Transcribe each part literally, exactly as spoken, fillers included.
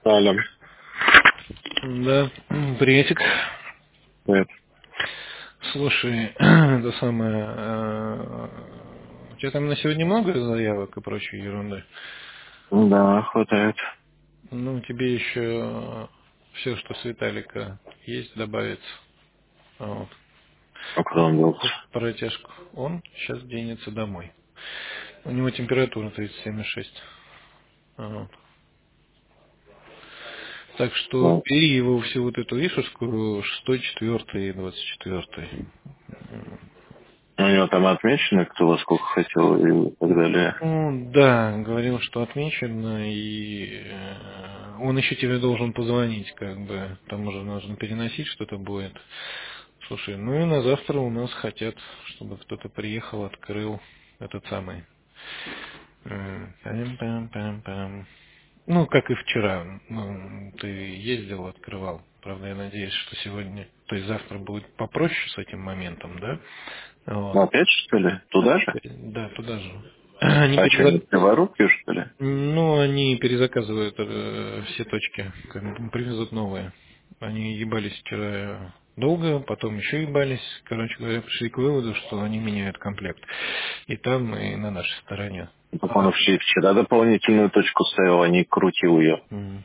Алло. Да, приветик. Нет. Слушай, это самое, э, у тебя там на сегодня много заявок и прочей ерунды? Да, хватает. Ну, тебе еще все, что с Виталика есть, добавится. Вот. А куда он делся? Протяжку. Он сейчас денется домой. У него температура тридцать семь и шесть. Вот. Так что Ну, бери его всю вот эту вишушку шестой, четвёртый и двадцать четвёртый. у него там отмечено, кто во сколько хотел и так далее. Ну, да, говорил, что отмечено, и э, он еще тебе должен позвонить, как бы, там уже нужно переносить что-то будет. Слушай, ну и на завтра у нас хотят, чтобы кто-то приехал, открыл этот самый. э, пам-пам-пам-пам. Ну, как и вчера. Ну, ты ездил, открывал. Правда, я надеюсь, что сегодня, то есть завтра будет попроще с этим моментом, да? Вот. Ну, опять, что ли? Туда же? Да, туда же. Они А что, не перезак... Криворукие, что ли? Ну, они перезаказывают э, все точки, как бы привезут новые. Они ебались вчера долго, потом еще ебались. Короче говоря, пришли к выводу, что они меняют комплект. И там, и на нашей стороне. Так он вообще вчера дополнительную точку ставил, а не крутил ее. М.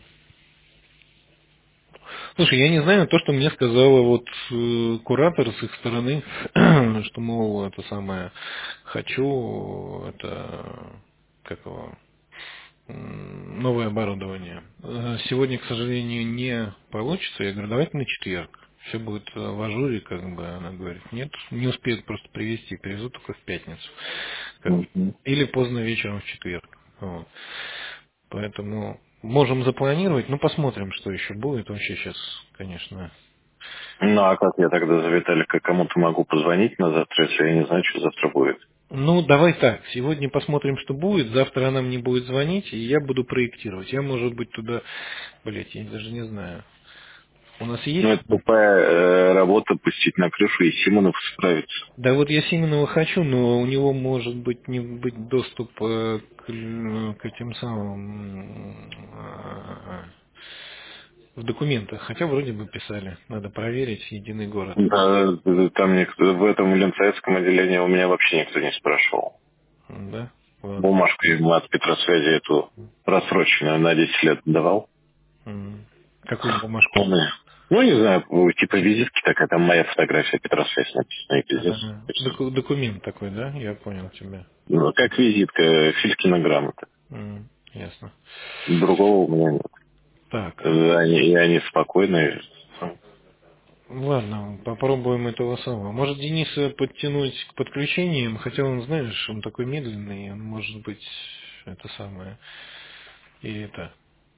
Слушай, я не знаю, то, что мне сказала вот э, куратор с их стороны, что, мол, это самое, хочу, это, как его, м, новое оборудование. Э, Сегодня, к сожалению, не получится. Я говорю, давайте на четверг. Все будет э, в ажуре, как бы она говорит. Нет, не успеют просто привезти, привезут только в пятницу. Как бы. Мгм. Или поздно вечером в четверг. Вот. Поэтому можем запланировать, ну посмотрим, что еще будет. Вообще сейчас, конечно. Ну, а как я тогда за Виталика кому-то могу позвонить на завтра, если я не знаю, что завтра будет? Ну, давай так. Сегодня посмотрим, что будет. Завтра она мне будет звонить, и я буду проектировать. Я, может быть, туда... Блять, я даже не знаю. У нас Ну, есть... это тупая э, работа пустить на крышу, и Симонов справится. Да вот я Сименова хочу, но у него может быть не быть доступ э, к, л- к этим самым э, в документах. Хотя вроде бы писали. Надо проверить единый город. Да, там никто, в этом ленцайском отделении у меня вообще никто не спрашивал. Да? Ладно. Бумажку ему от Петросвязи эту просроченную на десять лет давал. М. Какую бумажку? Он, ну, не знаю, ну, типа визитки такая, там моя фотография Петросвязь написана, и пиздец. Ага. Доку- документ такой, да? Я понял тебя. Ну, как визитка, Филькина грамота. М. Ясно. Другого у меня нет. Так. Э, Они, и они спокойные. Ладно, попробуем этого самого. Может, Дениса подтянуть к подключениям, хотя он, знаешь, он такой медленный, он может быть это самое. И это.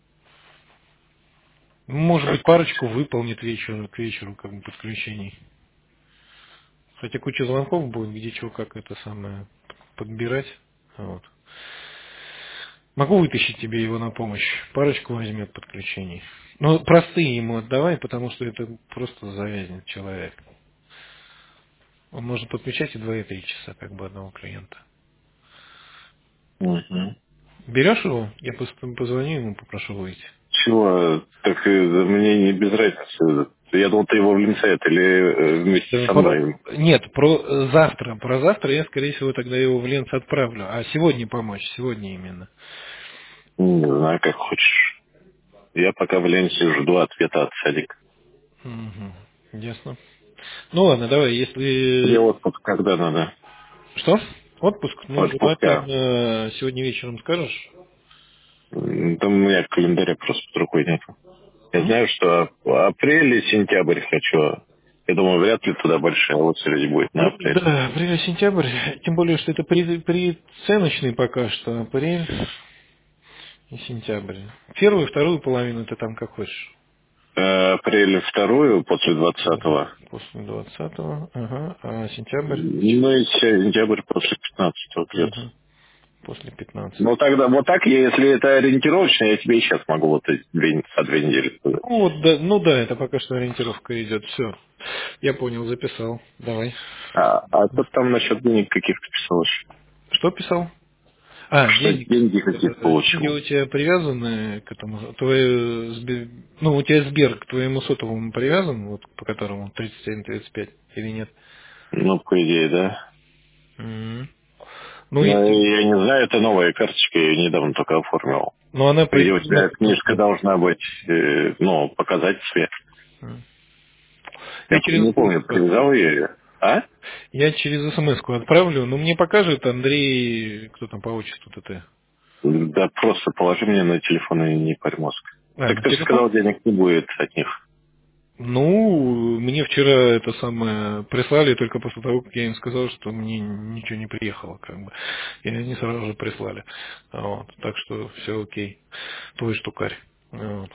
Может быть, парочку выполнит вечеру, к вечеру, как бы подключений. Хотя куча звонков будет, где чего, как это самое подбирать. Вот. Могу вытащить тебе его на помощь. Парочку возьмет подключений. Ну, простые ему отдавай, потому что это просто завязнет человек. Он может подключать и два, и три часа, как бы одного клиента. Мгм. Берешь его? Я просто позвоню ему, попрошу выйти. Чего? Так э, мне не без разницы. Я думал, ты его в Линцет или э, вместе Да, со по- мной. Нет, про э, завтра. Про завтра я, скорее всего, тогда его в Ленц отправлю. А сегодня помочь, сегодня именно. Не знаю, как хочешь. Я пока в Ленсе жду ответа от Садика. Мгм. Ясно. Ну ладно, давай, Мне если... отпуск когда надо? Что? Отпуск? Ну, Отпуска. желательно сегодня вечером скажешь? М, Там у меня календаря просто под рукой нет. Я М? знаю, что апрель и сентябрь хочу. Я думаю, вряд ли туда большая очередь будет на Ну апрель. да, апрель-сентябрь, тем более, что это при, приценочный пока что, апрель и сентябрь. Первую, вторую половину ты там как хочешь. Э, Апрель вторую после двадцатого. После двадцатого, ага, а сентябрь Ну и сентябрь после пятнадцатого где-то. угу. После пятнадцатого. Ну тогда вот так, я, если это ориентировочно, я тебе и сейчас могу вот эти две, за две недели сказать. Ну, вот, да, ну да, это пока что ориентировка идет, все. Я понял, записал. Давай. А, а тут там насчет денег каких-то писалось. Что писал? А, Что денег. деньги какие-то получил. Деньги у тебя привязаны к этому? Твои, Сбер- ну, у тебя Сбер к твоему сотовому привязан, вот по которому тридцать семь тридцать пять или нет? Ну, по идее, да. М. Ну, Но если... я не знаю, это новая карточка, я ее недавно только оформил. Но она По идее, у привязана тебя к книжка сотовому. должна быть, э, ну, показать цвет. М. Я Я п- через не помню, смс привязал ее. А? я через смс-ку отправлю, но мне покажет Андрей, кто там по отчеству-то ты? Да просто положи мне на телефон и не парь мозг. А, Так на ты же телефон? сказал, денег не будет от них. Ну, мне вчера это самое прислали только после того, как я им сказал, что мне ничего не приехало, как бы. И они сразу же прислали. Вот. Так что все окей. Твой штукарь. Вот.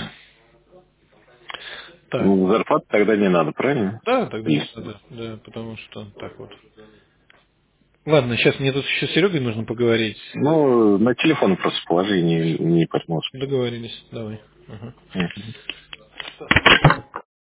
Так. Ну, зарплаты тогда не надо, правильно? Да, тогда не Или- надо. Да, потому что так вот. Ладно, сейчас мне тут еще с Серегой нужно поговорить. Ну, на телефон просто положи, не, не парь мозг. Договорились. Давай. Ага. Мгм.